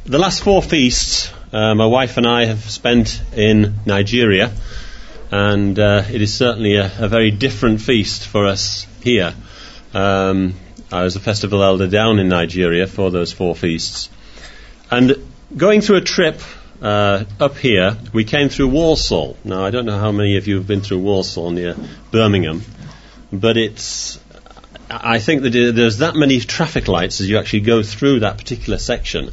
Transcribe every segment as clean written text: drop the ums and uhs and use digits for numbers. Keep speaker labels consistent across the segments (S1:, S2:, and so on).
S1: The last 4 feasts my wife and I have spent in Nigeria, and it is certainly a very different feast for us here. I was a festival elder down in Nigeria for those 4 feasts. And going through a trip up here, we came through Walsall. Now, I don't know how many of you have been through Walsall near Birmingham, but I think that there's that many traffic lights as you actually go through that particular section.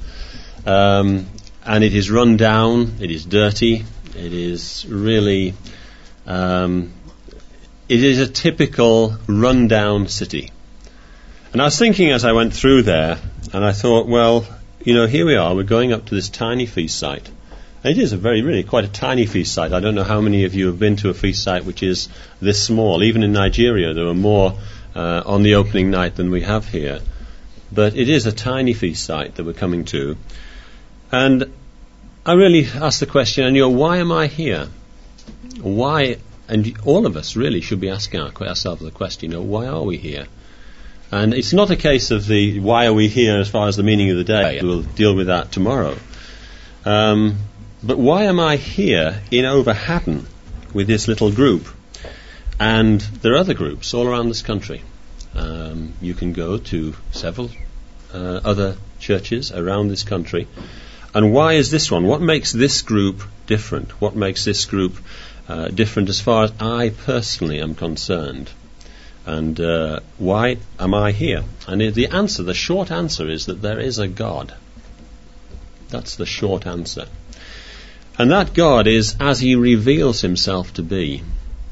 S1: And it is run down, it is dirty, it is really, it is a typical run-down city. And I was thinking as I went through there, and I thought, well, here we are, we're going up to this tiny feast site. And it is really quite a tiny feast site. I don't know how many of you have been to a feast site which is this small. Even in Nigeria, there were more on the opening night than we have here. But it is a tiny feast site that we're coming to. And I really asked the question, why am I here? Why? And all of us really should be asking ourselves the question, why are we here? And it's not a case of the why are we here as far as the meaning of the day. We'll deal with that tomorrow. But why am I here in Overhaddon with this little group? And there are other groups all around this country. You can go to several other churches around this country. And why is this one? What makes this group different? What makes this group different as far as I personally am concerned? And why am I here? And the short answer is that there is a God. That's the short answer. And that God is as He reveals Himself to be.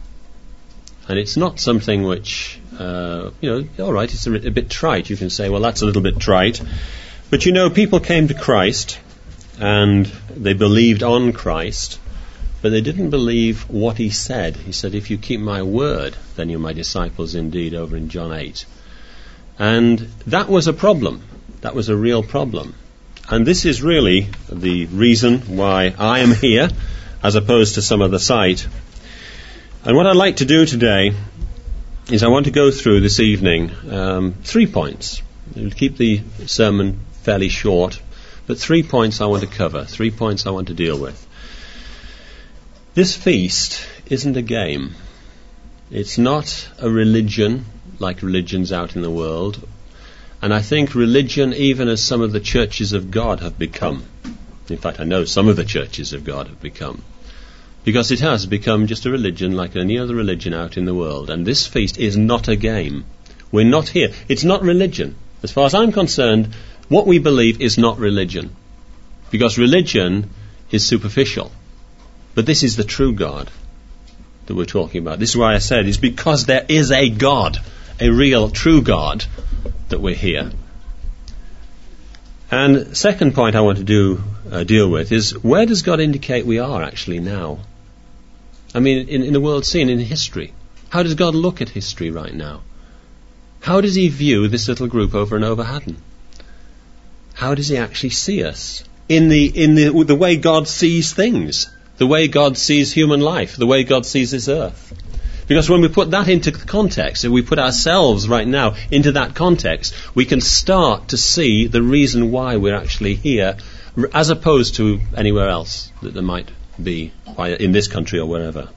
S1: And it's not something which, all right, it's a bit trite. You can say, well, that's a little bit trite. But people came to Christ and they believed on Christ, but they didn't believe what He said. He said, if you keep my word, then you're my disciples indeed, over in John 8. And that was a problem. That was a real problem. And this is really the reason why I am here, as opposed to some other site. And what I'd like to do today is I want to go through this evening 3 points. We'll keep the sermon fairly short, but 3 points I want to cover, 3 points I want to deal with. This feast isn't a game. It's not a religion like religions out in the world. And I think religion, even as some of the churches of God have become, in fact I know some of the churches of God have become, because it has become just a religion like any other religion out in the world. And this feast is not a game. We're not here. It's not religion. As far as I'm concerned, what we believe is not religion. Because religion is superficial. But this is the true God that we're talking about. This is why I said it's because there is a God, a real, true God, that we're here. And second point I want to deal with is, where does God indicate we are actually now? I mean, in the world scene, in history. How does God look at history right now? How does He view this little group over in Overhaddon? How does He actually see us? In the way God sees things, the way God sees human life, the way God sees this earth. Because when we put that into context, if we put ourselves right now into that context, we can start to see the reason why we're actually here, as opposed to anywhere else that there might be, in this country or wherever.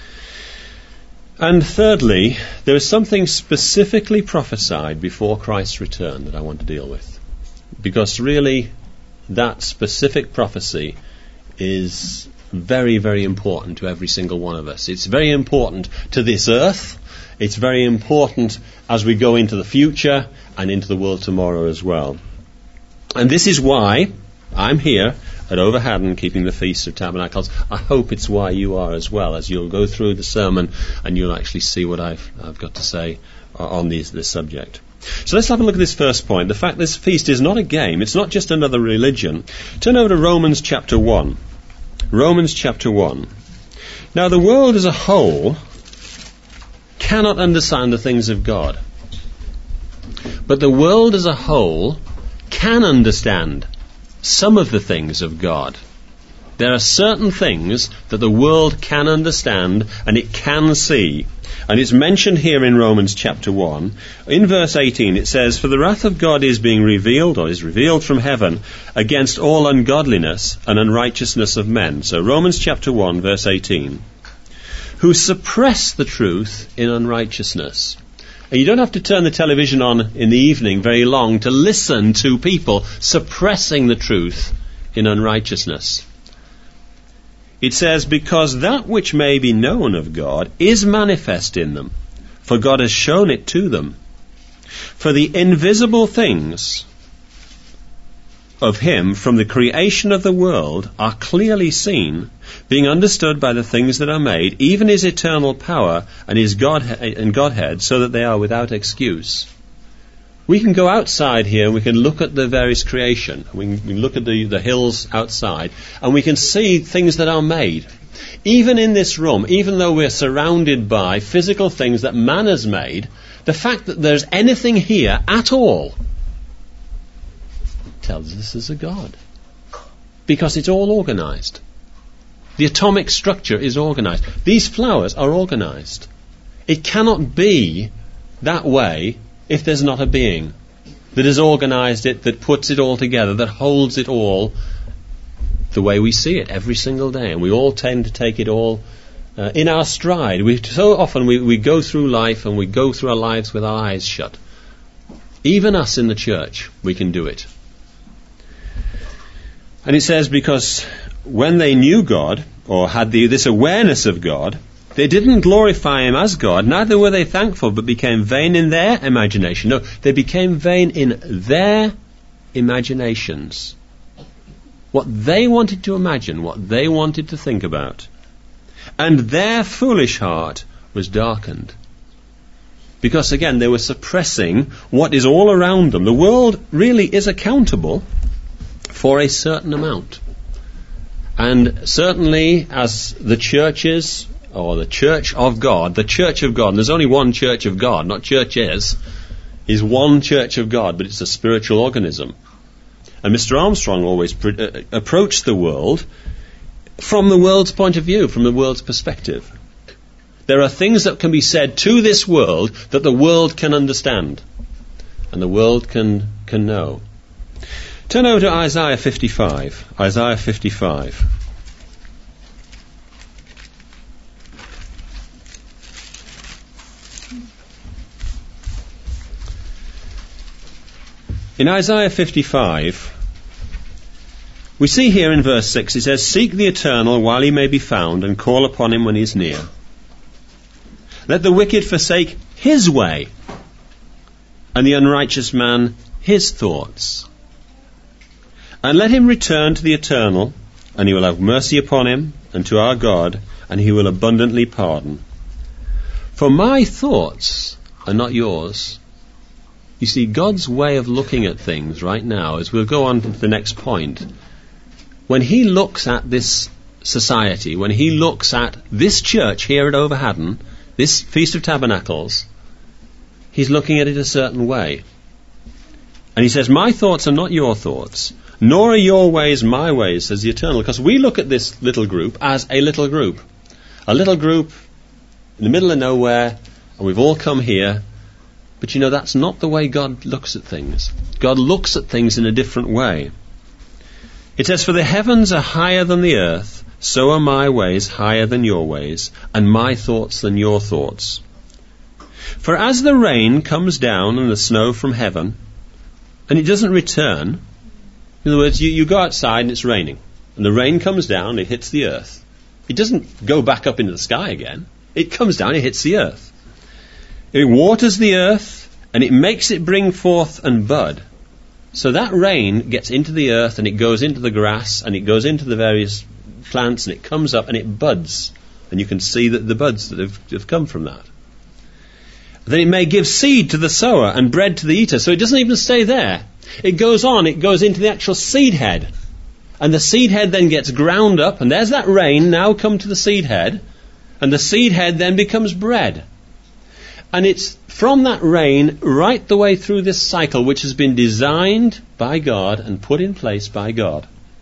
S1: And thirdly, there is something specifically prophesied before Christ's return that I want to deal with. Because really, that specific prophecy is very, very important to every single one of us. It's very important to this earth. It's very important as we go into the future and into the world tomorrow as well. And this is why I'm here at Overhaddon keeping the Feast of Tabernacles. I hope it's why you are as well, as you'll go through the sermon and you'll actually see what I've got to say on this subject. So let's have a look at this first point. The fact this feast is not a game. It's not just another religion. Turn over to Romans chapter 1. Romans chapter 1. Now the world as a whole cannot understand the things of God. But the world as a whole can understand some of the things of God. There are certain things that the world can understand and it can see. And it's mentioned here in Romans chapter 1. In verse 18 it says, "For the wrath of God is being revealed, or is revealed from heaven, against all ungodliness and unrighteousness of men." So Romans chapter 1 verse 18. "Who suppress the truth in unrighteousness." And you don't have to turn the television on in the evening very long to listen to people suppressing the truth in unrighteousness. It says, "Because that which may be known of God is manifest in them, for God has shown it to them. For the invisible things of Him from the creation of the world are clearly seen, being understood by the things that are made, even His eternal power and His Godhead, so that they are without excuse." We can go outside here and we can look at the various creation. We can look at the hills outside and we can see things that are made. Even in this room, even though we're surrounded by physical things that man has made, the fact that there's anything here at all tells us there's a God. Because it's all organized. The atomic structure is organized. These flowers are organized. It cannot be that way if there's not a being that has organized it, that puts it all together, that holds it all the way we see it every single day. And we all tend to take it all in our stride. So often we go through life and we go through our lives with our eyes shut. Even us in the church, we can do it. And it says, because when they knew God, or had this awareness of God, they didn't glorify Him as God, neither were they thankful, but became vain in their imagination. No, they became vain in their imaginations. What they wanted to imagine, what they wanted to think about. And their foolish heart was darkened. Because again, they were suppressing what is all around them. The world really is accountable for a certain amount. And certainly as the churches, or the Church of God, and there's only one Church of God, not churches, is one Church of God, but it's a spiritual organism. And Mr. Armstrong always approached the world from the world's point of view, from the world's perspective. There are things that can be said to this world that the world can understand, and the world can know. Turn over to Isaiah 55. Isaiah 55. In Isaiah 55, we see here in verse 6, it says, "Seek the Eternal while He may be found, and call upon Him when He is near. Let the wicked forsake his way, and the unrighteous man his thoughts. And let him return to the Eternal, and He will have mercy upon him, and to our God, and He will abundantly pardon. For my thoughts are not yours." You see, God's way of looking at things right now, as we'll go on to the next point, when He looks at this society, when He looks at this church here at Overhaddon, this Feast of Tabernacles, He's looking at it a certain way. And He says, "My thoughts are not your thoughts, nor are your ways my ways," says the Eternal. Because we look at this little group as a little group. A little group in the middle of nowhere, and we've all come here. But you know, that's not the way God looks at things. God looks at things in a different way. It says, "For the heavens are higher than the earth, so are my ways higher than your ways, and my thoughts than your thoughts. For as the rain comes down and the snow from heaven, and it doesn't return," in other words, you go outside and it's raining, and the rain comes down, it hits the earth. It doesn't go back up into the sky again. It comes down, it hits the earth. It waters the earth, and it makes it bring forth and bud. So that rain gets into the earth, and it goes into the grass, and it goes into the various plants, and it comes up, and it buds. And you can see that the buds that have come from that. Then it may give seed to the sower and bread to the eater. So it doesn't even stay there. It goes on, it goes into the actual seed head. And the seed head then gets ground up, and there's that rain now come to the seed head, and the seed head then becomes bread. And it's from that rain right the way through this cycle, which has been designed by God and put in place by God.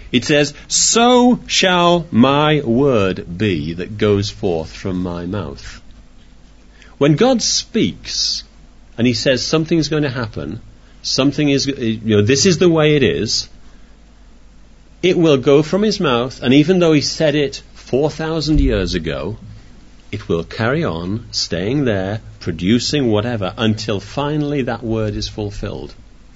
S1: It says, so shall my word be that goes forth from my mouth. When God speaks and he says something's going to happen, something is, this is the way it is, it will go from his mouth, and even though he said it 4,000 years ago, it will carry on staying there, producing whatever, until finally that word is fulfilled.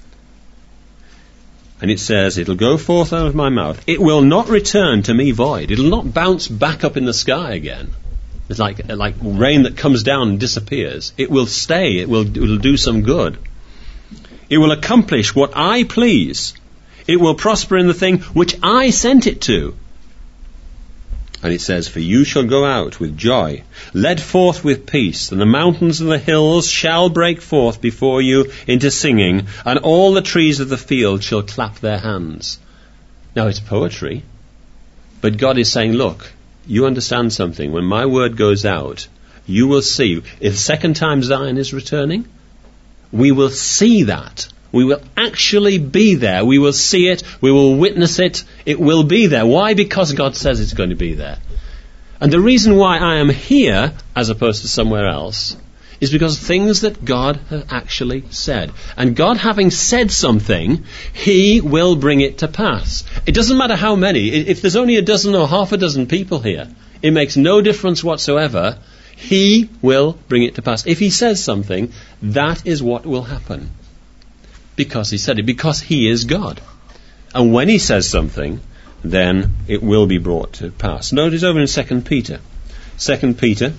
S1: And it says, it'll go forth out of my mouth. It will not return to me void. It'll not bounce back up in the sky again. It's like rain that comes down and disappears. It will stay. It will do some good. It will accomplish what I please. It will prosper in the thing which I sent it to. And it says, for you shall go out with joy, led forth with peace, and the mountains and the hills shall break forth before you into singing, and all the trees of the field shall clap their hands. Now it's poetry, but God is saying, look, you understand something. When my word goes out, you will see. If the second time Zion is returning, we will see that. We will actually be there. We will see it. We will witness it. It will be there. Why? Because God says it's going to be there. And the reason why I am here as opposed to somewhere else is because things that God has actually said. And God having said something, he will bring it to pass. It doesn't matter how many. If there's only a dozen or half a dozen people here, it makes no difference whatsoever. He will bring it to pass. If he says something, that is what will happen. Because he said it, because he is God. And when he says something, then it will be brought to pass. Notice over in 2 Peter. 2 Peter.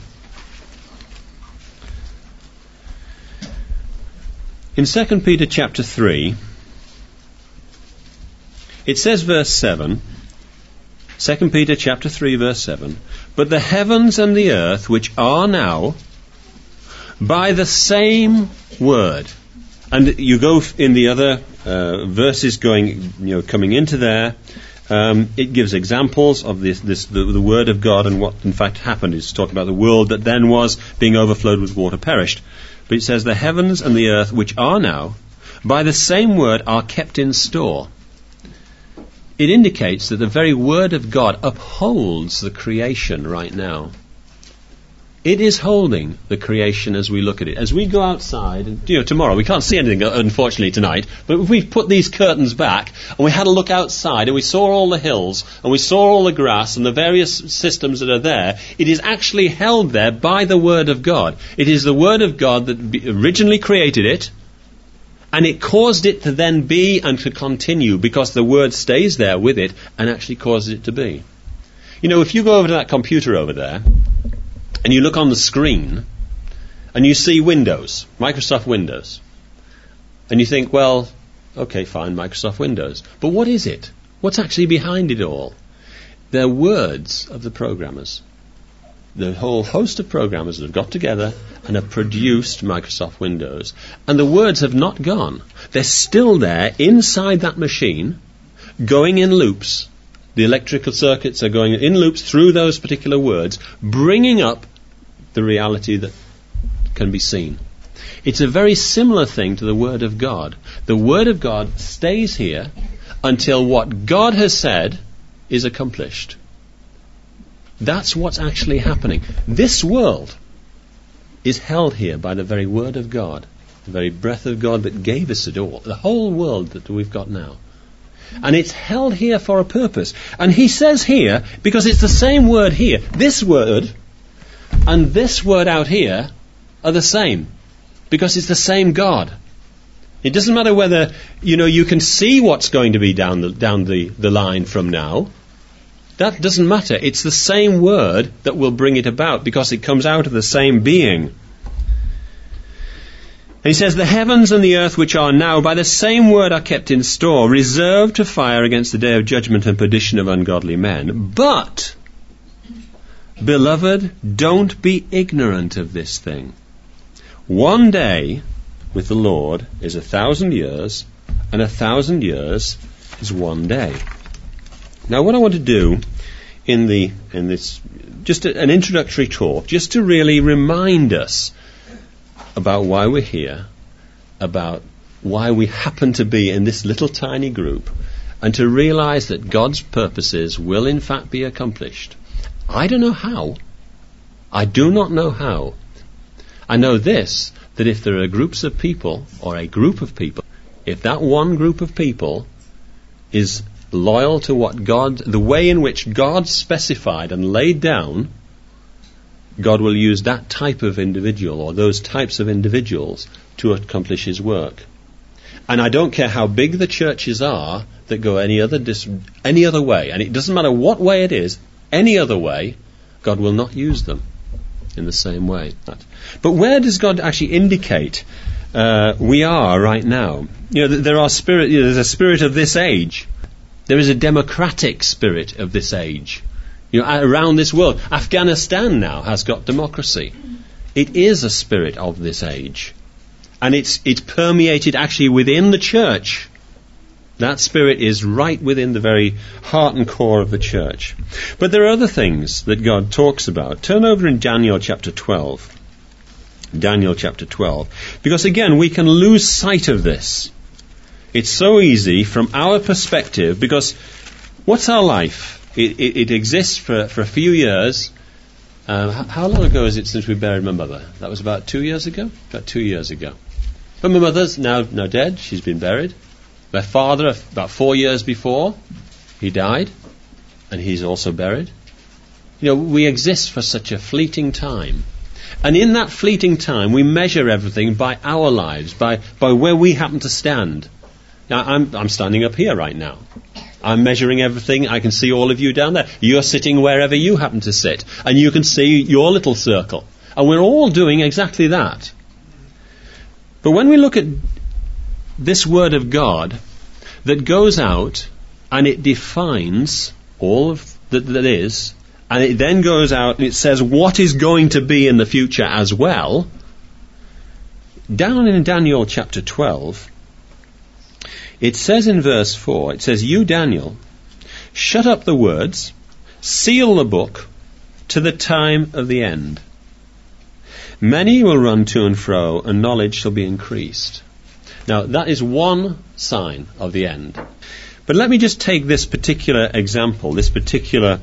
S1: In 2 Peter chapter 3, it says verse 7, 2 Peter chapter 3 verse 7, but the heavens and the earth which are now, by the same word. And you go in the other verses coming into there. It gives examples of the word of God and what in fact happened. It's talking about the world that then was being overflowed with water perished. But it says the heavens and the earth which are now, by the same word are kept in store. It indicates that the very word of God upholds the creation right now. It is holding the creation as we look at it. As we go outside, and, tomorrow, we can't see anything, unfortunately, tonight, but if we put these curtains back, and we had a look outside, and we saw all the hills, and we saw all the grass, and the various systems that are there, it is actually held there by the Word of God. It is the Word of God that originally created it, and it caused it to then be and to continue, because the Word stays there with it, and actually causes it to be. If you go over to that computer over there, and you look on the screen, and you see Windows, Microsoft Windows. And you think, well, okay, fine, Microsoft Windows. But what is it? What's actually behind it all? They're words of the programmers. The whole host of programmers that have got together and have produced Microsoft Windows. And the words have not gone. They're still there inside that machine, going in loops. The electrical circuits are going in loops through those particular words, bringing up the reality that can be seen. It's a very similar thing to the Word of God. The Word of God stays here until what God has said is accomplished. That's what's actually happening. This world is held here by the very Word of God, the very breath of God that gave us it all, the whole world that we've got now. And it's held here for a purpose. And he says here, because it's the same word here, this word and this word out here are the same. Because it's the same God. It doesn't matter whether, you can see what's going to be down the line from now. That doesn't matter. It's the same word that will bring it about, because it comes out of the same being. And he says, the heavens and the earth which are now by the same word are kept in store, reserved to fire against the day of judgment and perdition of ungodly men. But, beloved, don't be ignorant of this thing. One day with the Lord is 1,000 years, and 1,000 years is one day. Now what I want to do in this, just an introductory talk, just to really remind us about why we're here, about why we happen to be in this little tiny group, and to realize that God's purposes will in fact be accomplished. I don't know how. I do not know how. I know this, that if there are groups of people, or a group of people, if that one group of people is loyal to what God, the way in which God specified and laid down, God will use that type of individual or those types of individuals to accomplish his work. And I don't care how big the churches are that go any other way, and it doesn't matter what way it is, any other way, God will not use them in the same way. But where does God actually indicate we are right now? There's a spirit of this age. There is a democratic spirit of this age. Around this world, Afghanistan now has got democracy. It is a spirit of this age. And it's permeated actually within the church. That spirit is right within the very heart and core of the church. But there are other things that God talks about. Turn over in Daniel chapter 12. Daniel chapter 12. Because again, we can lose sight of this. It's so easy from our perspective, because what's our life? It exists for a few years. How long ago is it since we buried my mother? That was about 2 years ago? About 2 years ago. But my mother's now dead. She's been buried. My father, about 4 years before, he died. And he's also buried. We exist for such a fleeting time. And in that fleeting time, we measure everything by our lives, by where we happen to stand. Now, I'm standing up here right now. I'm measuring everything. I can see all of you down there. You're sitting wherever you happen to sit. And you can see your little circle. And we're all doing exactly that. But when we look at this Word of God that goes out and it defines all of that is, and it then goes out and it says what is going to be in the future as well, down in Daniel chapter 12, it says in verse 4, it says, "You, Daniel, shut up the words, seal the book to the time of the end. Many will run to and fro, and knowledge shall be increased." Now, that is one sign of the end. But let me just take this particular example, this particular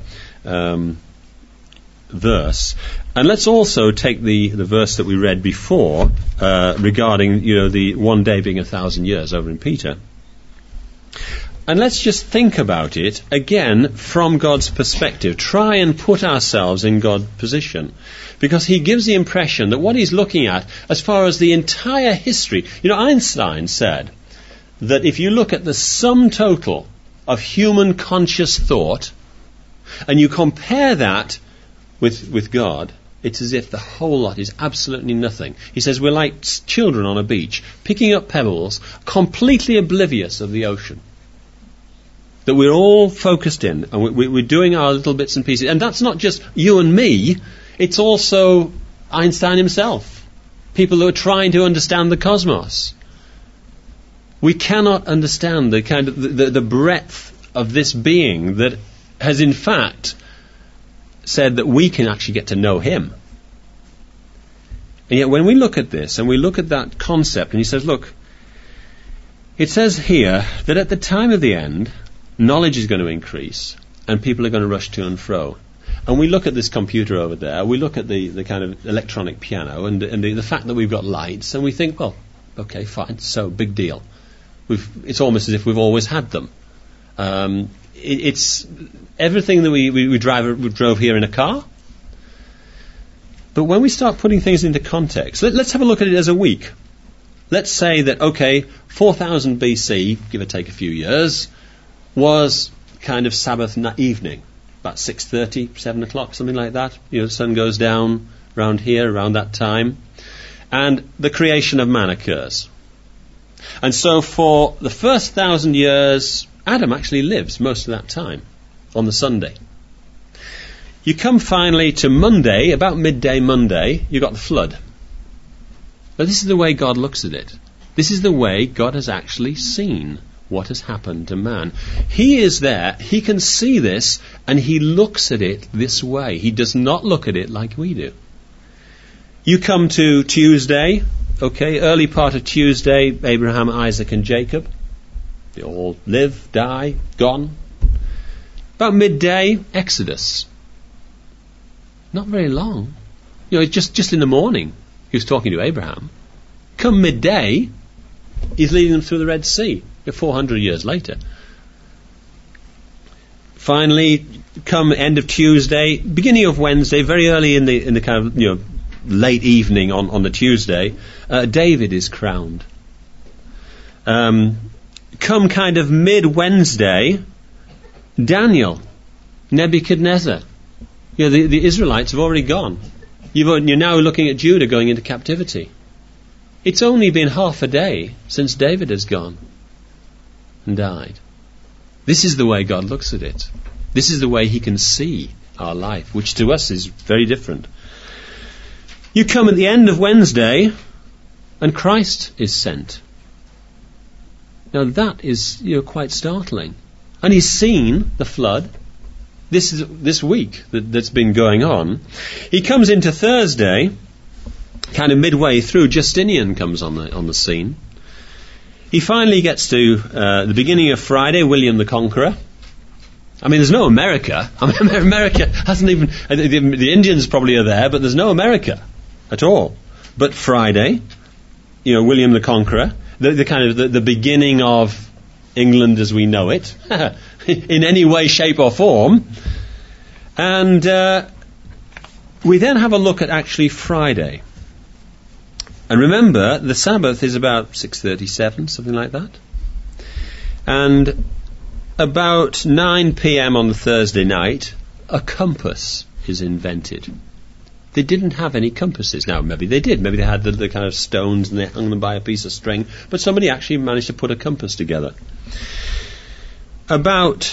S1: verse, and let's also take the verse that we read before regarding the one day being 1,000 years over in Peter. And let's just think about it again from God's perspective. Try and put ourselves in God's position. Because he gives the impression that what he's looking at, as far as the entire history... Einstein said that if you look at the sum total of human conscious thought, and you compare that with God, it's as if the whole lot is absolutely nothing. He says we're like children on a beach, picking up pebbles, completely oblivious of the ocean. That we're all focused in, and we're doing our little bits and pieces. And that's not just you and me, it's also Einstein himself. People who are trying to understand the cosmos. We cannot understand the kind of the breadth of this being that has in fact said that we can actually get to know him. And yet when we look at this and we look at that concept, and he says, look, it says here that at the time of the end, knowledge is going to increase and people are going to rush to and fro. And we look at this computer over there, we look at the kind of electronic piano and the fact that we've got lights, and we think, well, okay, fine, so big deal. It's almost as if we've always had them. It's everything that we drove here in a car. But when we start putting things into context, let's have a look at it as a week. Let's say that, okay, 4000 BC, give or take a few years, was kind of Sabbath evening, about 6:30, 7 o'clock, something like that. The sun goes down around here, around that time, and the creation of man occurs. And so for the first 1,000 years, Adam actually lives most of that time on the Sunday. You come finally to Monday, about midday Monday, you got the flood. But this is the way God looks at it. This is the way God has actually seen what has happened to man. He is there, he can see this, and he looks at it this way. He does not look at it like we do. You come to Tuesday, okay, early part of Tuesday, Abraham, Isaac and Jacob. They all live, die, gone. About midday, Exodus. Not very long. Just in the morning, he was talking to Abraham. Come midday, he's leading them through the Red Sea. 400 years later. Finally, come end of Tuesday, beginning of Wednesday, very early in the kind of late evening on the Tuesday, David is crowned. Come kind of mid-Wednesday, Daniel, Nebuchadnezzar. The Israelites have already gone. You're now looking at Judah going into captivity. It's only been half a day since David has gone and died. This is the way God looks at it. This is the way he can see our life, which to us is very different. You come at the end of Wednesday and Christ is sent. Now that is quite startling. And he's seen the flood this week that's been going on. He comes into Thursday, kind of midway through. Justinian comes on the scene. He finally gets to the beginning of Friday, William the Conqueror. I mean, there's no America. America hasn't even... The Indians probably are there, but there's no America at all. But Friday, William the Conqueror, the kind of the beginning of England as we know it, in any way, shape or form. And we then have a look at actually Friday. And remember, the Sabbath is about 6:37, something like that. And about 9 p.m. on the Thursday night, a compass is invented. They didn't have any compasses. Now, maybe they did. Maybe they had the kind of stones and they hung them by a piece of string. But somebody actually managed to put a compass together. About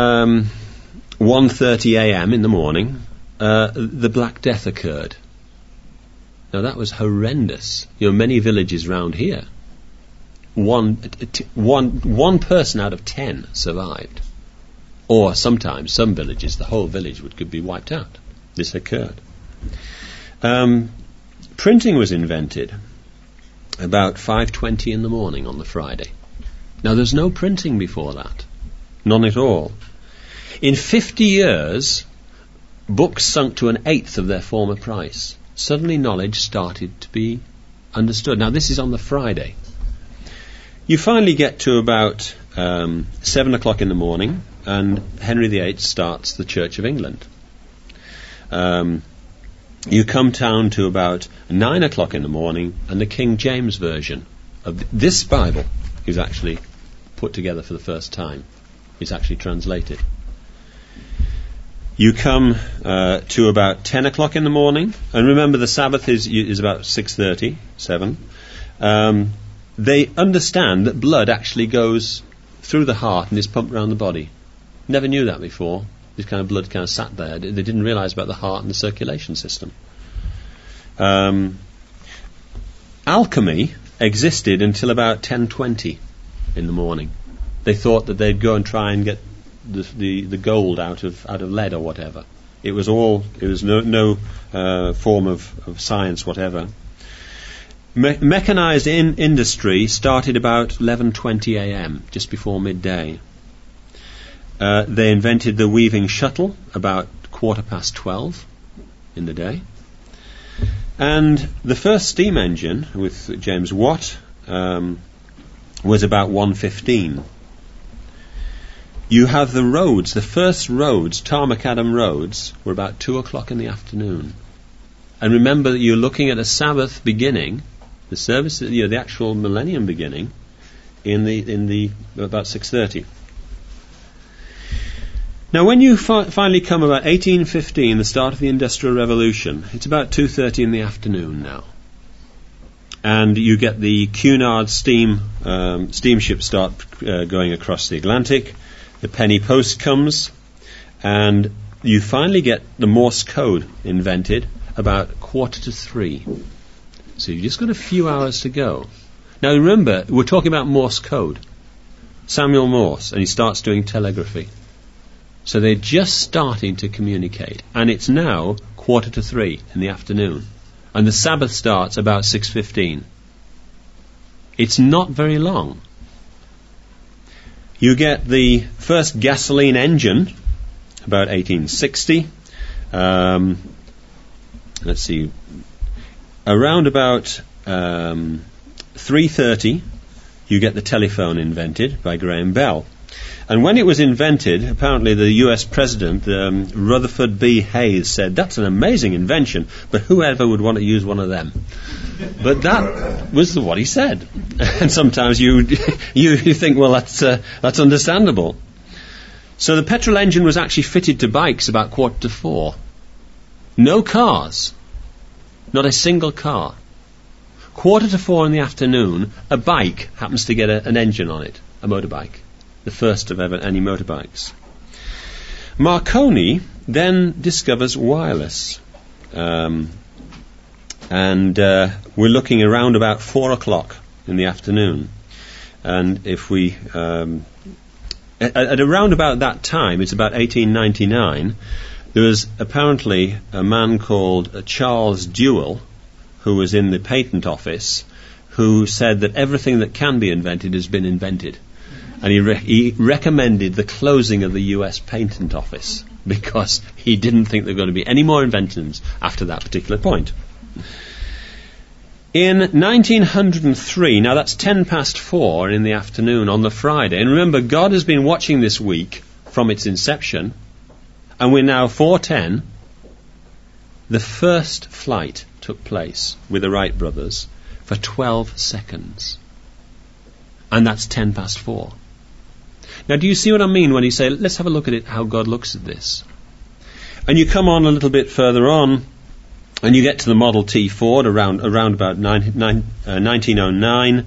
S1: 1:30 a.m. in the morning, the Black Death occurred. Now that was horrendous. Many villages round here, one person out of 10 survived. Or sometimes, some villages, the whole village could be wiped out. This occurred. Printing was invented about 5:20 in the morning on the Friday. Now there's no printing before that. None at all. In 50 years, books sunk to an eighth of their former price. Suddenly knowledge started to be understood. Now this is on the Friday. You finally get to about 7 o'clock in the morning, and Henry VIII starts the Church of England. You come down to about 9 o'clock in the morning, and the King James Version of this Bible is actually put together for the first time. It's actually translated. You come to about 10 o'clock in the morning, and remember the Sabbath is about 6:30, 7. They understand that blood actually goes through the heart and is pumped around the body. Never knew that before. This kind of blood kind of sat there. They didn't realize about the heart and the circulation system. Alchemy existed until about 10:20 in the morning. They thought that they'd go and try and get the gold out of lead or whatever. It was no form of science whatever. Mechanized industry started about 11:20 a.m., just before midday. They invented the weaving shuttle about 12:15 in the day. And the first steam engine with James Watt was about 1:15. You have the roads, the first roads, tar-macadam roads, were about 2 o'clock in the afternoon. And remember that you're looking at a Sabbath beginning, the service, the actual millennium beginning, in the about 6:30. Now, when you finally come about 1815, the start of the Industrial Revolution, it's about 2:30 in the afternoon now, and you get the Cunard steamship start going across the Atlantic. The penny post comes, and you finally get the Morse code invented about 2:45. So you've just got a few hours to go. Now remember, we're talking about Morse code. Samuel Morse, and he starts doing telegraphy. So they're just starting to communicate, and it's now 2:45 in the afternoon, and the Sabbath starts about 6:15. It's not very long. You get the first gasoline engine, about 1860. Let's see. Around about 3:30, you get the telephone invented by Graham Bell. And when it was invented, apparently the US President, Rutherford B. Hayes, said, "That's an amazing invention, but whoever would want to use one of them?" But that was what he said. And sometimes you think, well, that's understandable. So the petrol engine was actually fitted to bikes about 3:45. No cars. Not a single car. 3:45 in the afternoon, a bike happens to get an engine on it, a motorbike. The first of ever any motorbikes. Marconi then discovers wireless. And we're looking around about 4 o'clock in the afternoon. And if we... at around about that time, it's about 1899, there was apparently a man called Charles Dewell, who was in the patent office, who said that everything that can be invented has been invented. And he recommended the closing of the US Patent Office because he didn't think there were going to be any more inventions after that particular point. In 1903, now that's 4:10 in the afternoon on the Friday, and remember, God has been watching this week from its inception, and we're now 4:10. The first flight took place with the Wright brothers for 12 seconds. And that's 4:10. Now, do you see what I mean when you say, let's have a look at it, how God looks at this? And you come on a little bit further on, and you get to the Model T Ford around about 1909.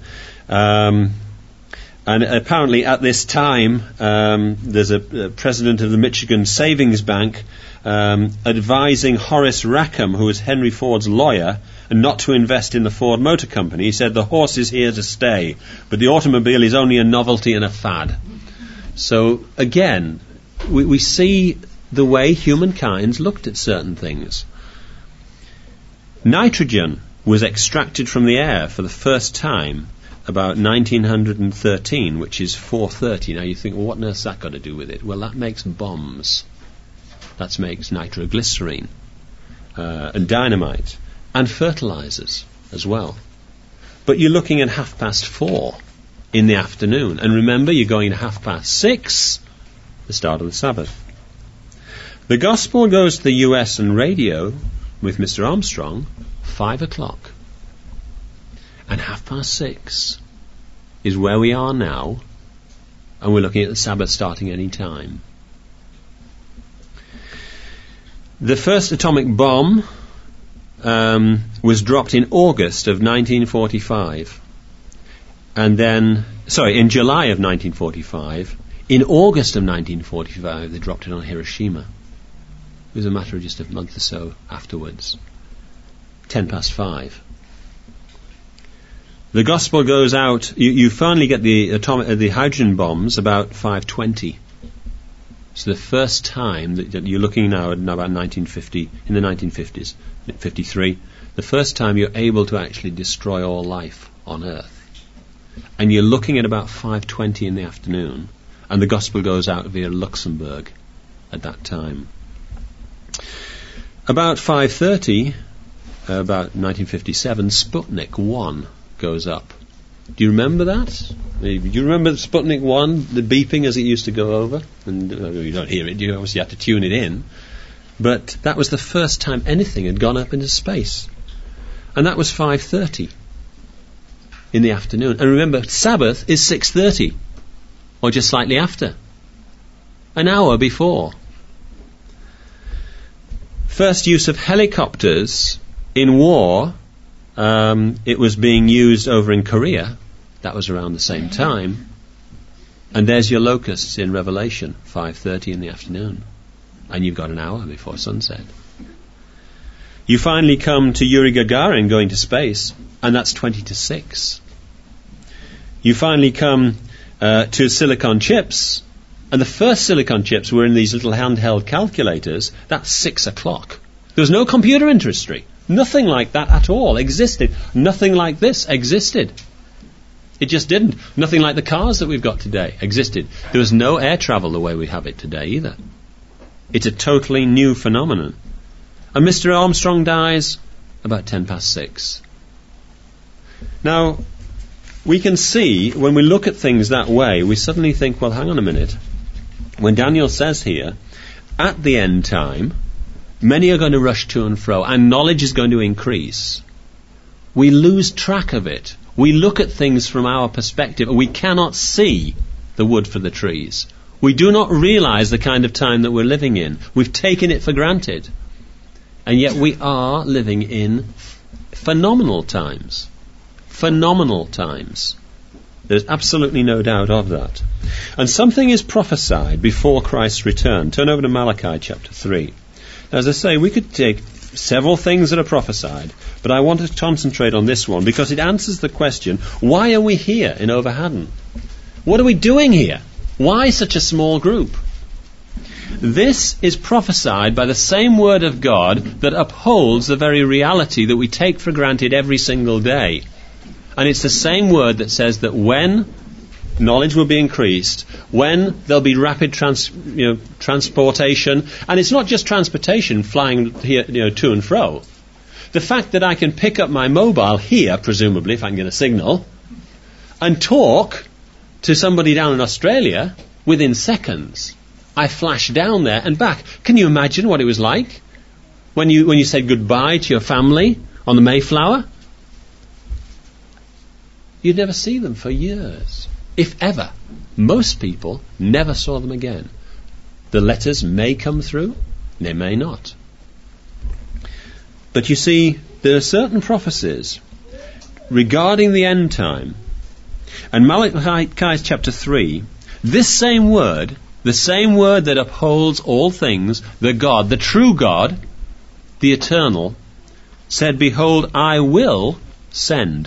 S1: And apparently at this time, there's a president of the Michigan Savings Bank advising Horace Rackham, who was Henry Ford's lawyer, not to invest in the Ford Motor Company. He said, the horse is here to stay, but the automobile is only a novelty and a fad. So, again, we see the way humankind looked at certain things. Nitrogen was extracted from the air for the first time about 1913, which is 4:30. Now you think, well, what on earth's that got to do with it? Well, that makes bombs. That makes nitroglycerine and dynamite and fertilizers as well. But you're looking at 4:30 in the afternoon. And remember, you're going to 6:30, the start of the Sabbath. The gospel goes to the US and radio with Mr. Armstrong, 5 o'clock. And 6:30 is where we are now, and we're looking at the Sabbath starting any time. The first atomic bomb was dropped in August of 1945. And then, in July of 1945. In August of 1945, they dropped it on Hiroshima. It was a matter of just a month or so afterwards. 5:10. The gospel goes out. You finally get the hydrogen bombs about 5:20. So the first time that you're looking now at about 1950, in the 1950s, 53, the first time you're able to actually destroy all life on Earth. And you're looking at about 5:20 in the afternoon, and the gospel goes out via Luxembourg at that time. About 5:30, about 1957, Sputnik 1 goes up. Do you remember that? Do you remember Sputnik 1, the beeping as it used to go over? And you don't hear it, you obviously have to tune it in. But that was the first time anything had gone up into space. And that was 5:30 in the afternoon. And remember, Sabbath is 6:30, or just slightly after. An hour before. First use of helicopters in war. It was being used over in Korea. That was around the same time. And there's your locusts in Revelation, 5:30 in the afternoon. And you've got an hour before sunset. You finally come to Yuri Gagarin going to space, and that's 6:20. You finally come to silicon chips, and the first silicon chips were in these little handheld calculators. That's 6 o'clock. There was no computer industry. Nothing like that at all existed. Nothing like this existed. It just didn't. Nothing like the cars that we've got today existed. There was no air travel the way we have it today either. It's a totally new phenomenon. And Mr. Armstrong dies about 6:10. Now, we can see, when we look at things that way, we suddenly think, well, hang on a minute. When Daniel says here, at the end time, many are going to rush to and fro, and knowledge is going to increase. We lose track of it. We look at things from our perspective, and we cannot see the wood for the trees. We do not realize the kind of time that we're living in. We've taken it for granted. And yet we are living in phenomenal times. Phenomenal times. There's absolutely no doubt of that. And something is prophesied before Christ's return. Turn over to Malachi chapter 3. Now, as I say, we could take several things that are prophesied, but I want to concentrate on this one because it answers the question, why are we here in Overhaddon? What are we doing here? Why such a small group? This is prophesied by the same word of God that upholds the very reality that we take for granted every single day. And it's the same word that says that when knowledge will be increased, when there'll be rapid transportation, and it's not just transportation flying here, to and fro. The fact that I can pick up my mobile here, presumably, if I can get a signal, and talk to somebody down in Australia within seconds. I flash down there and back. Can you imagine what it was like when you said goodbye to your family on the Mayflower? You'd never see them for years, if ever. Most people never saw them again. The letters may come through, they may not. But you see, there are certain prophecies regarding the end time. And Malachi chapter 3, this same word, the same word that upholds all things, the God, the true God, the eternal, said, behold, I will send.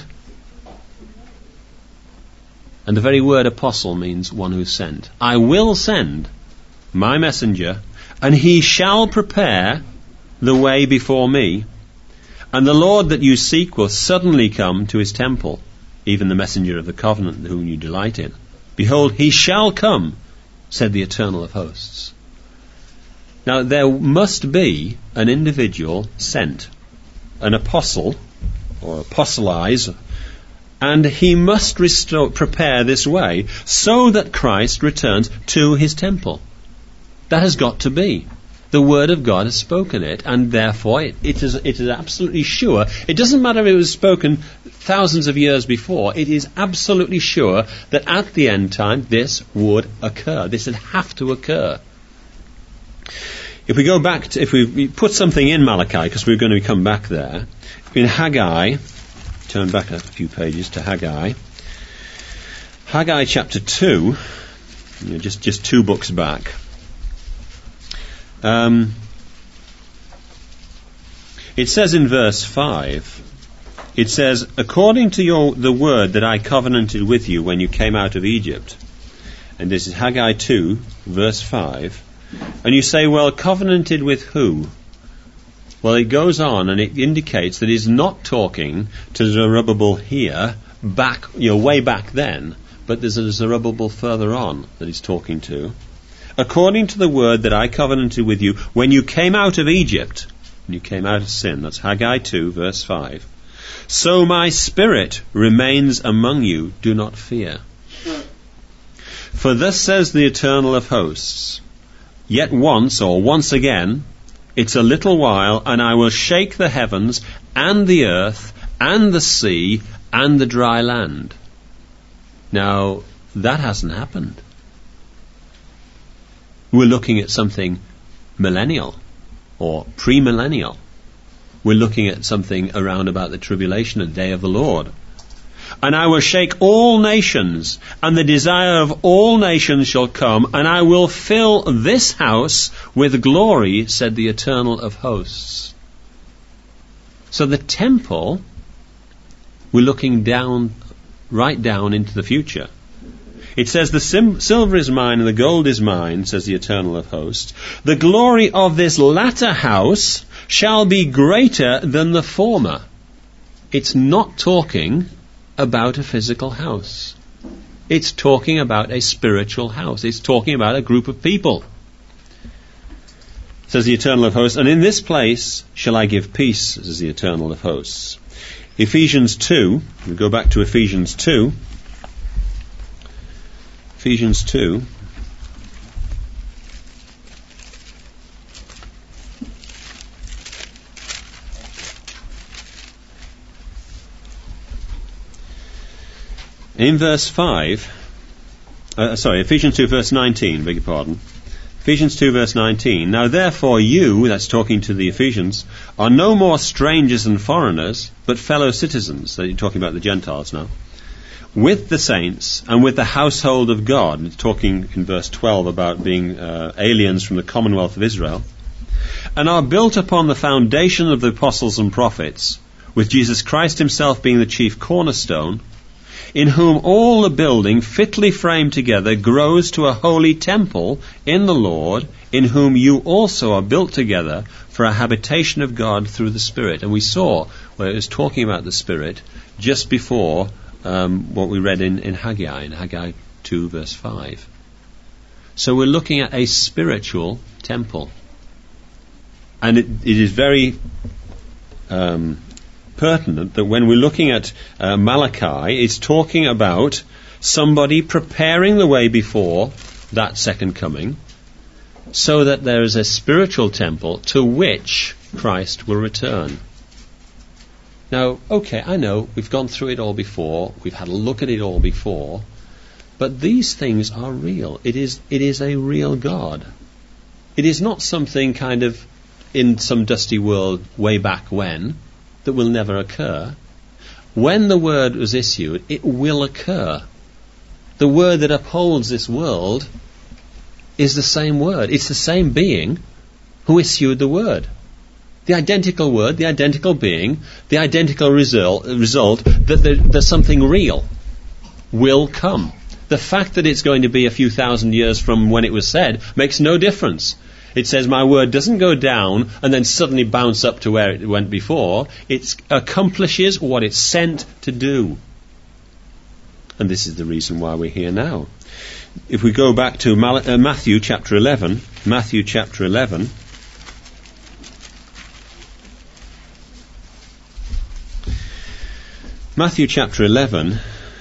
S1: And the very word apostle means one who's sent. I will send my messenger, and he shall prepare the way before me. And the Lord that you seek will suddenly come to his temple, even the messenger of the covenant whom you delight in. Behold, he shall come, said the Eternal of hosts. Now, there must be an individual sent, an apostle, or apostolize, and he must prepare this way so that Christ returns to his temple. That has got to be. The Word of God has spoken it, and therefore it is absolutely sure. It doesn't matter if it was spoken thousands of years before. It is absolutely sure that at the end time this would occur. This would have to occur. If we go back if we put something in Malachi, because we're going to come back there, in Haggai, turn back a few pages to Haggai. Haggai chapter 2, just 2 books back. It says in verse 5, it says, according to the word that I covenanted with you when you came out of Egypt. And this is Haggai 2, verse 5. And you say, well, covenanted with who? Well, it goes on and it indicates that he's not talking to Zerubbabel here, way back then, but there's a Zerubbabel further on that he's talking to. According to the word that I covenanted with you when you came out of Egypt, when you came out of sin, that's Haggai 2, verse 5. So my spirit remains among you, do not fear. For thus says the Eternal of hosts, yet once, or once again, it's a little while, and I will shake the heavens, and the earth, and the sea, and the dry land. Now, that hasn't happened. We're looking at something millennial, or premillennial. We're looking at something around about the tribulation and day of the Lord. And I will shake all nations, and the desire of all nations shall come, and I will fill this house with glory, said the Eternal of hosts. So the temple, we're looking right down into the future. It says, the silver is mine and the gold is mine, says the Eternal of hosts. The glory of this latter house shall be greater than the former. It's not talking about a physical house. It's talking about a spiritual house. It's talking about a group of people. Says the Eternal of Hosts, and in this place shall I give peace, says the Eternal of Hosts. Ephesians 2, we go back to Ephesians 2. Ephesians 2. In verse 5, Ephesians 2 verse 19, beg your pardon. Ephesians 2 verse 19, now therefore you, that's talking to the Ephesians, are no more strangers and foreigners, but fellow citizens, so you're talking about the Gentiles now, with the saints and with the household of God, it's talking in verse 12 about being aliens from the commonwealth of Israel, and are built upon the foundation of the apostles and prophets, with Jesus Christ himself being the chief cornerstone, in whom all the building fitly framed together grows to a holy temple in the Lord, in whom you also are built together for a habitation of God through the Spirit. And we saw where it was talking about the Spirit just before what we read in Haggai 2 verse 5. So we're looking at a spiritual temple. And it is very pertinent that when we're looking at Malachi, it's talking about somebody preparing the way before that second coming, so that there is a spiritual temple to which Christ will return. Now, okay, I know we've gone through it all before, we've had a look at it all before, but these things are real. It is a real God. It is not something kind of in some dusty world way back when, that will never occur. When the word was issued, it will occur. The word that upholds this world is the same word. It's the same being who issued the word. The identical word, the identical being, the identical result that there's something real will come. The fact that it's going to be a few thousand years from when it was said makes no difference. It says my word doesn't go down and then suddenly bounce up to where it went before. It accomplishes what it's sent to do. And this is the reason why we're here now. If we go back to Matthew chapter 11, Matthew chapter 11, Matthew chapter 11,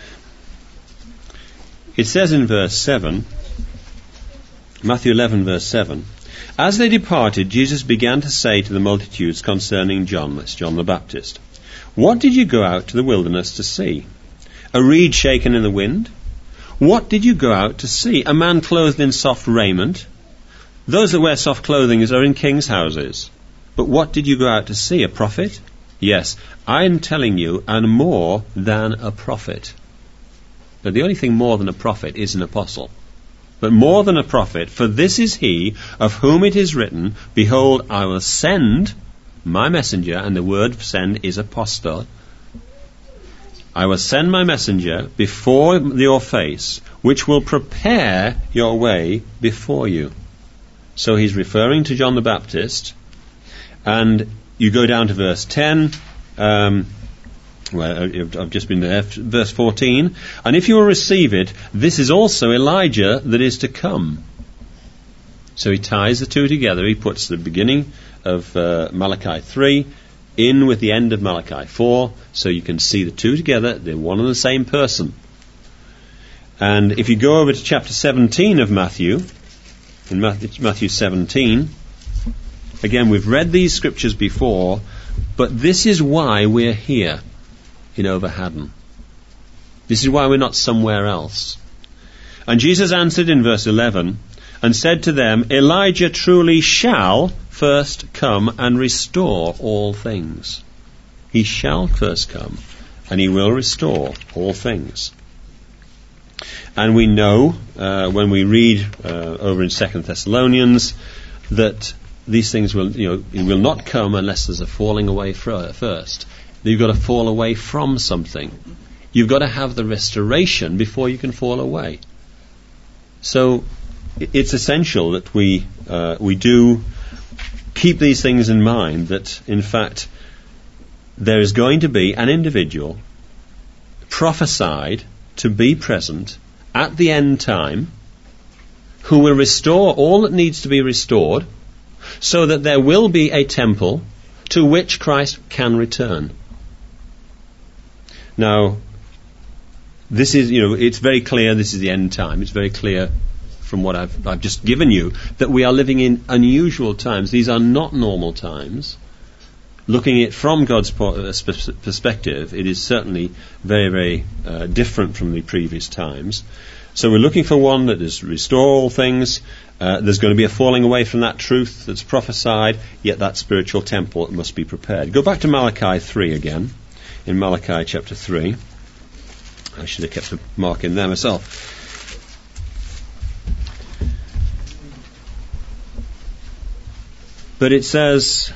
S1: it says in verse 7, Matthew 11 verse 7, as they departed, Jesus began to say to the multitudes concerning John, that's John the Baptist, what did you go out to the wilderness to see? A reed shaken in the wind? What did you go out to see? A man clothed in soft raiment? Those that wear soft clothing are in kings' houses. But what did you go out to see? A prophet? Yes, I am telling you, and more than a prophet. But the only thing more than a prophet is an apostle. But more than a prophet, for this is he of whom it is written, behold, I will send my messenger, and the word send is apostle. I will send my messenger before your face, which will prepare your way before you. So he's referring to John the Baptist, and you go down to verse 10, well, I've just been there, verse 14, and if you will receive it, this is also Elijah that is to come. So he ties the two together. He puts the beginning of Malachi 3 in with the end of Malachi 4, so you can see the two together. They're one and the same person. And if you go over to chapter 17 of Matthew, in Matthew 17, again, we've read these scriptures before, but this is why we're here in Overhaddon. This is why we're not somewhere else. And Jesus answered in verse 11 and said to them, Elijah truly shall first come and restore all things. He shall first come and he will restore all things. And we know when we read over in 2 Thessalonians that these things will not come unless there's a falling away first. You've got to fall away from something. You've got to have the restoration before you can fall away. So it's essential that we do keep these things in mind, that in fact there is going to be an individual prophesied to be present at the end time, who will restore all that needs to be restored, so that there will be a temple to which Christ can return. Now, this is, it's very clear this is the end time. It's very clear from what I've just given you that we are living in unusual times. These are not normal times. Looking at it from God's perspective, it is certainly very, very different from the previous times. So we're looking for one that is restore all things. There's going to be a falling away from that truth that's prophesied, yet that spiritual temple must be prepared. Go back to Malachi 3 again, in Malachi chapter 3. I should have kept a mark in there myself. But it says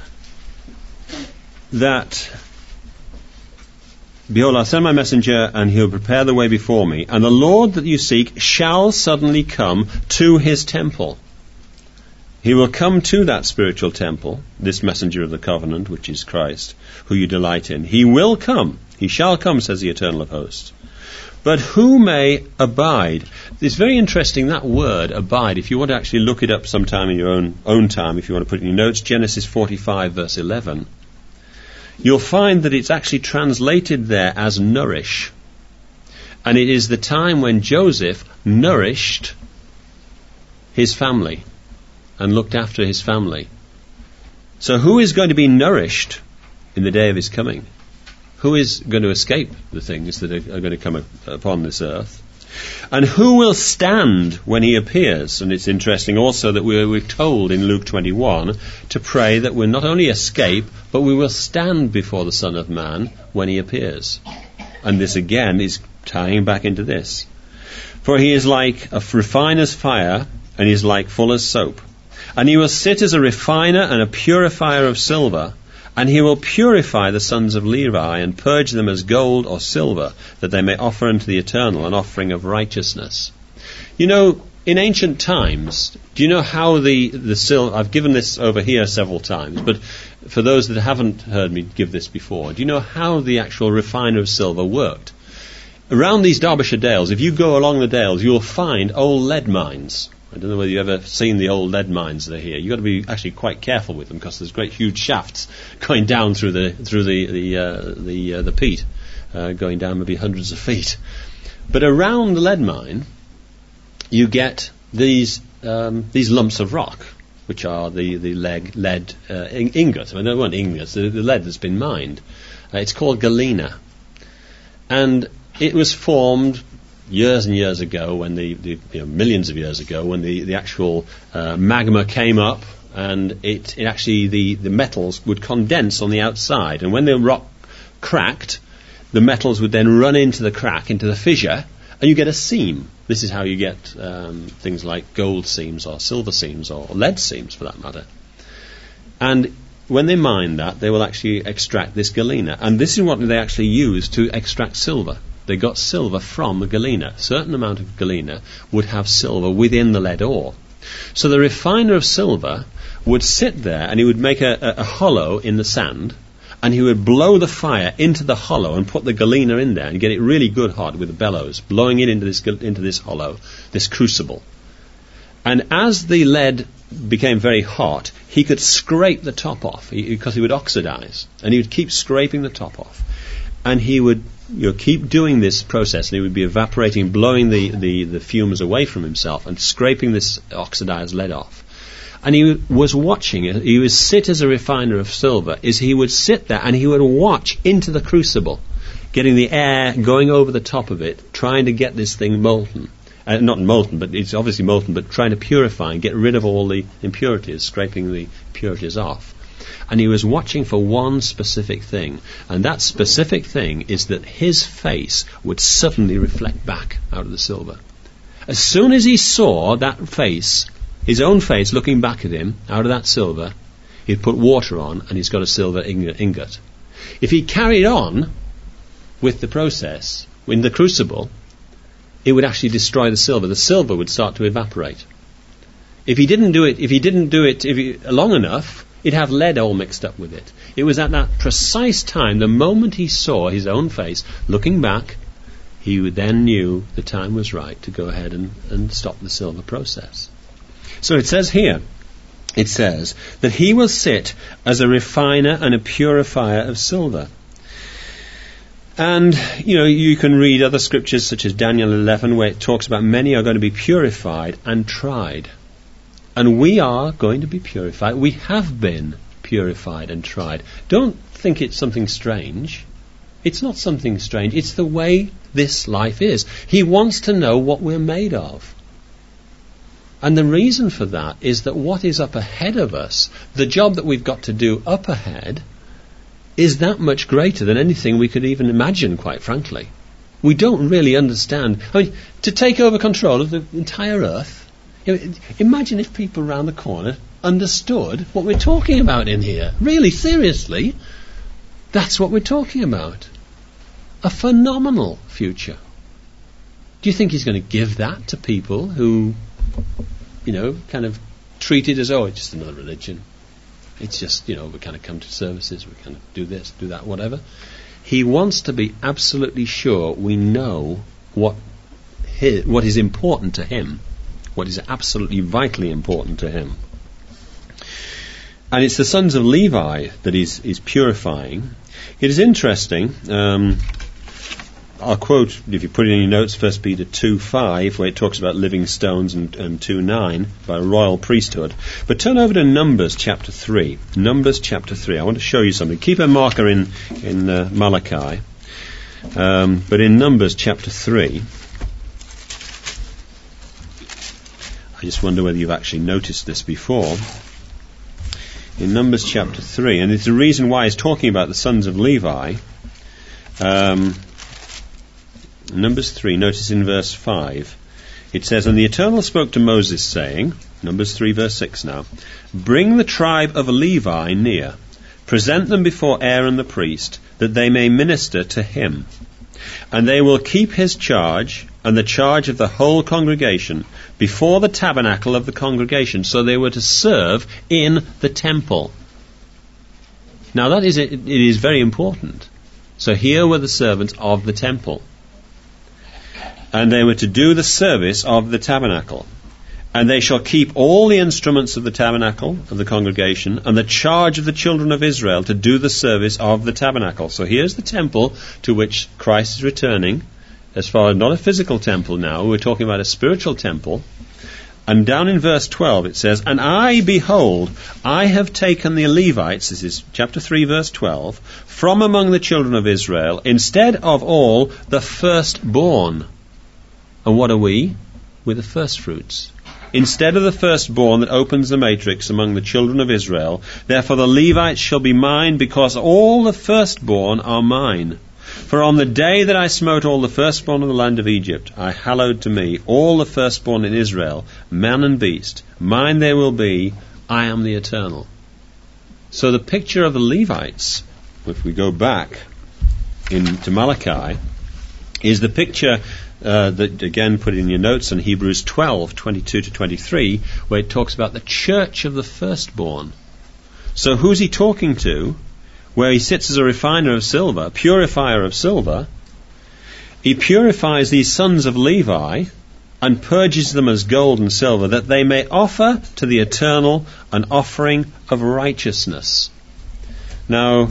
S1: that, behold, I'll send my messenger, and he'll prepare the way before me. And the Lord that you seek shall suddenly come to his temple. He will come to that spiritual temple, this messenger of the covenant, which is Christ, who you delight in. He will come. He shall come, says the Eternal of hosts. But who may abide? It's very interesting, that word, abide. If you want to actually look it up sometime in your own time, if you want to put it in your notes, Genesis 45, verse 11. You'll find that it's actually translated there as nourish. And it is the time when Joseph nourished his family and looked after his family. So who is going to be nourished in the day of his coming? Who is going to escape the things that are going to come upon this earth? And who will stand when he appears? And it's interesting also that we're told in Luke 21 to pray that we'll not only escape, but we will stand before the Son of Man when he appears. And this again is tying back into this. For he is like a refiner's fire, and he is like fuller's soap. And he will sit as a refiner and a purifier of silver, and he will purify the sons of Levi, and purge them as gold or silver, that they may offer unto the Eternal an offering of righteousness. In ancient times, do you know how the silver... I've given this over here several times, but for those that haven't heard me give this before, do you know how the actual refiner of silver worked? Around these Derbyshire Dales, if you go along the Dales, you'll find old lead mines. I don't know whether you've ever seen the old lead mines that are here. You've got to be actually quite careful with them, because there's great huge shafts going down through the peat, going down maybe hundreds of feet. But around the lead mine, you get these lumps of rock, which are the lead ingots. I don't want ingots. The lead that's been mined. It's called galena, and it was formed years and years ago, when millions of years ago, when the actual magma came up, and it actually the metals would condense on the outside, and when the rock cracked, the metals would then run into the crack, into the fissure, and you get a seam. This is how you get things like gold seams or silver seams or lead seams, for that matter. And when they mine that, they will actually extract this galena, and this is what they actually use to extract silver. They got silver from the galena. A certain amount of galena would have silver within the lead ore. So the refiner of silver would sit there, and he would make a hollow in the sand, and he would blow the fire into the hollow and put the galena in there and get it really good hot with the bellows, blowing it into this hollow, this crucible. And as the lead became very hot, he could scrape the top off, because he would oxidize, and he would keep scraping the top off. And he would keep doing this process, and he would be evaporating, blowing the fumes away from himself and scraping this oxidized lead off. And he was watching it. He would sit as a refiner of silver. He would sit there and he would watch into the crucible, getting the air going over the top of it, trying to get this thing molten. Not molten, but it's obviously molten, but trying to purify and get rid of all the impurities, scraping the impurities off. And he was watching for one specific thing, and that specific thing is that his face would suddenly reflect back out of the silver. As soon as he saw that face, his own face looking back at him out of that silver, he'd put water on, and he's got a silver ingot. If he carried on with the process in the crucible, it would actually destroy the silver. The silver would start to evaporate. If he didn't do it long enough, he'd have lead all mixed up with it. It was at that precise time, the moment he saw his own face looking back, he then knew the time was right to go ahead and stop the silver process. So it says here, it says that he will sit as a refiner and a purifier of silver. And, you can read other scriptures such as Daniel 11 where it talks about many are going to be purified and tried. And we are going to be purified. We have been purified and tried. Don't think it's something strange. It's not something strange. It's the way this life is. He wants to know what we're made of. And the reason for that is that what is up ahead of us, the job that we've got to do up ahead, is that much greater than anything we could even imagine, quite frankly. We don't really understand. To take over control of the entire earth, imagine if people around the corner understood what we're talking about in here. Really, seriously, that's what we're talking about. A phenomenal future. Do you think he's going to give that to people who, kind of treat it as, it's just another religion? It's just, we kind of come to services, we kind of do this, do that, whatever. He wants to be absolutely sure we know what is important to him, what is absolutely vitally important to him. And it's the sons of Levi that he's purifying. It is interesting. I'll quote, if you put it in your notes, 1 Peter 2:5, where it talks about living stones, and 2:9, about a royal priesthood. But turn over to Numbers chapter 3. Numbers chapter 3. I want to show you something. Keep a marker in Malachi. But in Numbers chapter 3, I just wonder whether you've actually noticed this before. In Numbers chapter 3, and it's the reason why he's talking about the sons of Levi. Numbers 3, notice in verse 5, it says, And the Eternal spoke to Moses, saying, Numbers 3 verse 6 now, Bring the tribe of Levi near, present them before Aaron the priest, that they may minister to him. And they will keep his charge, and the charge of the whole congregation, before the tabernacle of the congregation. So they were to serve in the temple. Now it is very important. So here were the servants of the temple. And they were to do the service of the tabernacle. And they shall keep all the instruments of the tabernacle of the congregation, and the charge of the children of Israel to do the service of the tabernacle. So here's the temple to which Christ is returning. As far as not a physical temple now, we're talking about a spiritual temple. And down in verse 12 it says, And I, behold, I have taken the Levites, this is chapter 3 verse 12, from among the children of Israel, instead of all the firstborn. And what are we? We're the first fruits. Instead of the firstborn that opens the matrix among the children of Israel, therefore the Levites shall be mine, because all the firstborn are mine. For on the day that I smote all the firstborn of the land of Egypt, I hallowed to me all the firstborn in Israel, man and beast. Mine they will be, I am the Eternal. So the picture of the Levites, if we go back into Malachi, is the picture that, again, put in your notes in Hebrews 12:22-23, where it talks about the church of the firstborn. So who's he talking to? Where he sits as a refiner of silver, purifier of silver. He purifies these sons of Levi and purges them as gold and silver, that they may offer to the Eternal an offering of righteousness. Now,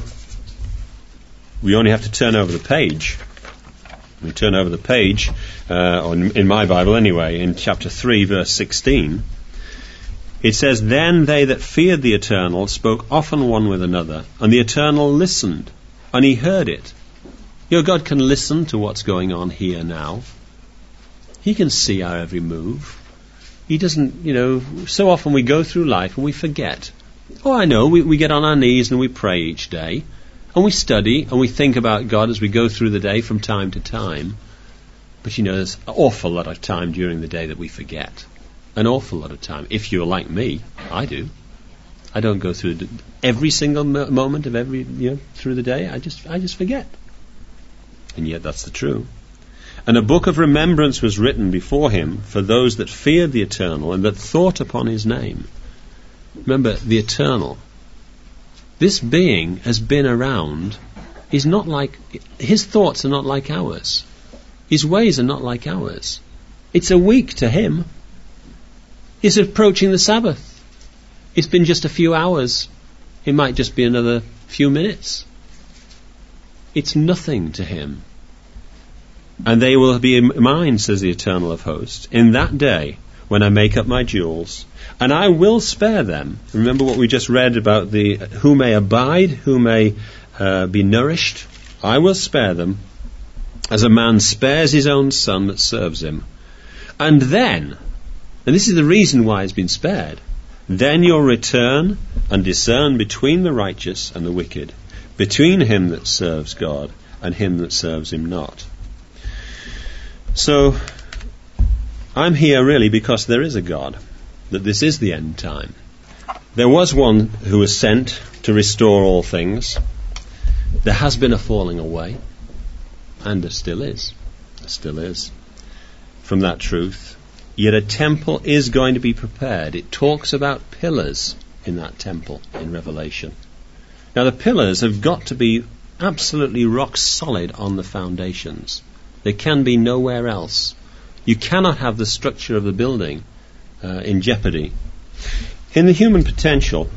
S1: we only have to turn over the page. We turn over the page, in my Bible anyway, in chapter 3, verse 16. It says, Then they that feared the Eternal spoke often one with another, and the Eternal listened, and he heard it. God can listen to what's going on here now. He can see our every move. He doesn't, so often we go through life and we forget. I know, we get on our knees and we pray each day. And we study and we think about God as we go through the day from time to time. But there's an awful lot of time during the day that we forget. An awful lot of time. If you're like me, I do. I don't go through every single moment of through the day. I just forget. And yet that's the truth. And a book of remembrance was written before him for those that feared the Eternal and that thought upon his name. Remember, the Eternal. This being has been around. His thoughts are not like ours. His ways are not like ours. It's a week to him. It's approaching the Sabbath. It's been just a few hours. It might just be another few minutes. It's nothing to him. And they will be mine, says the Eternal of Hosts, in that day when I make up my jewels, and I will spare them. Remember what we just read about the who may abide, who may be nourished. I will spare them, as a man spares his own son that serves him. And then, and this is the reason why it's been spared, then you'll return and discern between the righteous and the wicked, between him that serves God and him that serves him not. So, I'm here really because there is a God, that this is the end time. There was one who was sent to restore all things. There has been a falling away, and there still is. There still is. From that truth. Yet a temple is going to be prepared. It talks about pillars in that temple in Revelation. Now the pillars have got to be absolutely rock solid on the foundations. They can be nowhere else. You cannot have the structure of the building in jeopardy. In the human potential,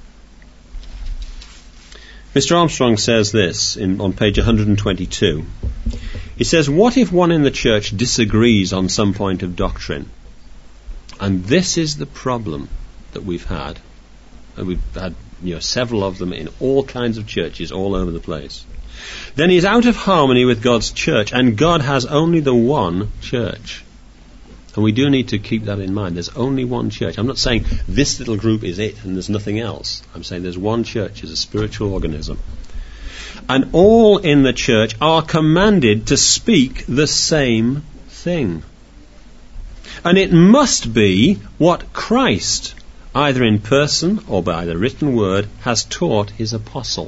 S1: Mr. Armstrong says this on page 122. He says, what if one in the church disagrees on some point of doctrine? And this is the problem that we've had. And we've had several of them in all kinds of churches all over the place. Then he's out of harmony with God's church, and God has only the one church. And we do need to keep that in mind. There's only one church. I'm not saying this little group is it and there's nothing else. I'm saying there's one church as a spiritual organism. And all in the church are commanded to speak the same thing. And it must be what Christ, either in person or by the written word, has taught his apostle.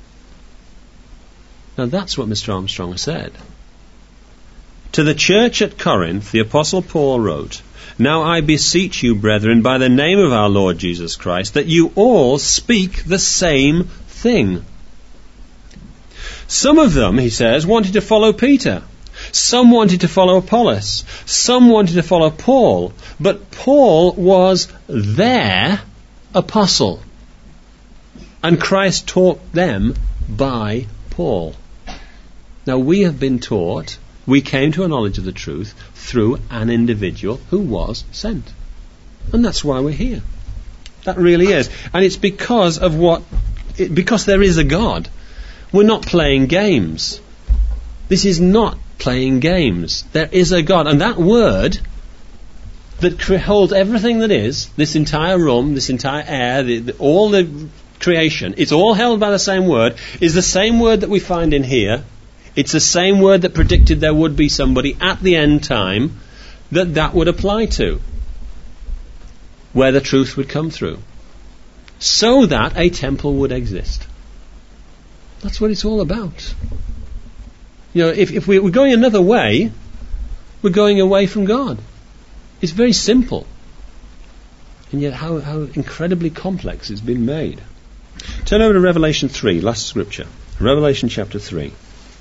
S1: Now that's what Mr. Armstrong said. To the church at Corinth, the Apostle Paul wrote, now I beseech you, brethren, by the name of our Lord Jesus Christ, that you all speak the same thing. Some of them, he says, wanted to follow Peter. Some wanted to follow Apollos. Some wanted to follow Paul. But Paul was their apostle. And Christ taught them by Paul. Now we have been taught, we came to a knowledge of the truth through an individual who was sent. And that's why we're here. That really is. And it's because of because there is a God. We're not playing games. This is not playing games. There is a God. And that word that holds everything that is, this entire room, this entire air, all the creation, it's all held by the same word, is the same word that we find in here. It's the same word that predicted there would be somebody at the end time that would apply to, where the truth would come through, so that a temple would exist. That's what it's all about. If we're going another way, we're going away from God. It's very simple. And yet how incredibly complex it's been made. Turn over to Revelation 3, last scripture. Revelation chapter 3.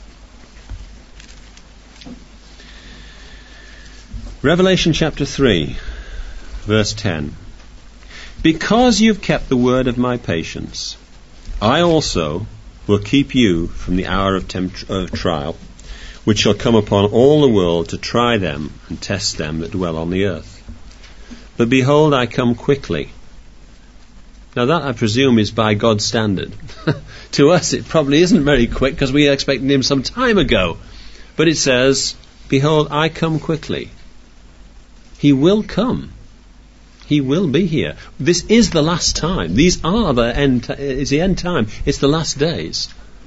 S1: Revelation chapter 3, verse 10. Because you've kept the word of my patience, I also will keep you from the hour of trial, which shall come upon all the world to try them and test them that dwell on the earth. But behold, I come quickly. Now that, I presume, is by God's standard. To us it probably isn't very quick because we expected him some time ago. But it says, behold, I come quickly. He will come. He will be here. This is the last time. These are the end. It's the end time. It's the last days.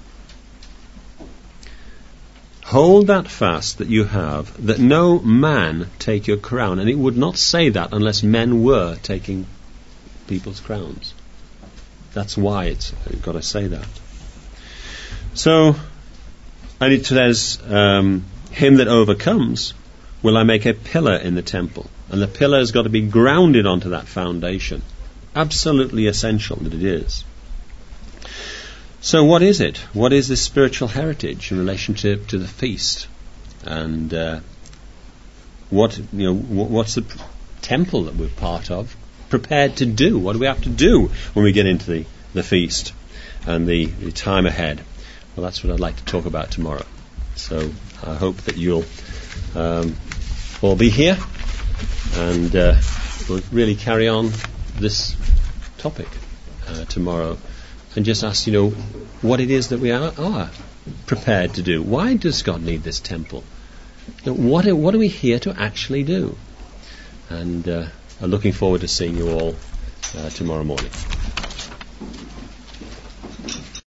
S1: Hold that fast that you have, that no man take your crown. And it would not say that unless men were taking people's crowns. That's why it's got to say that. So, and it says, him that overcomes will I make a pillar in the temple. And the pillar has got to be grounded onto that foundation. Absolutely essential that it is. So what is it? What is this spiritual heritage in relation to the feast? and what's the temple that we're part of prepared to do? What do we have to do when we get into the feast and the time ahead? Well, that's what I'd like to talk about tomorrow. So I hope that you'll all be here, and we'll really carry on this topic tomorrow, and just ask, what it is that we are prepared to do. Why does God need this temple? What are we here to actually do? And I'm looking forward to seeing you all tomorrow morning.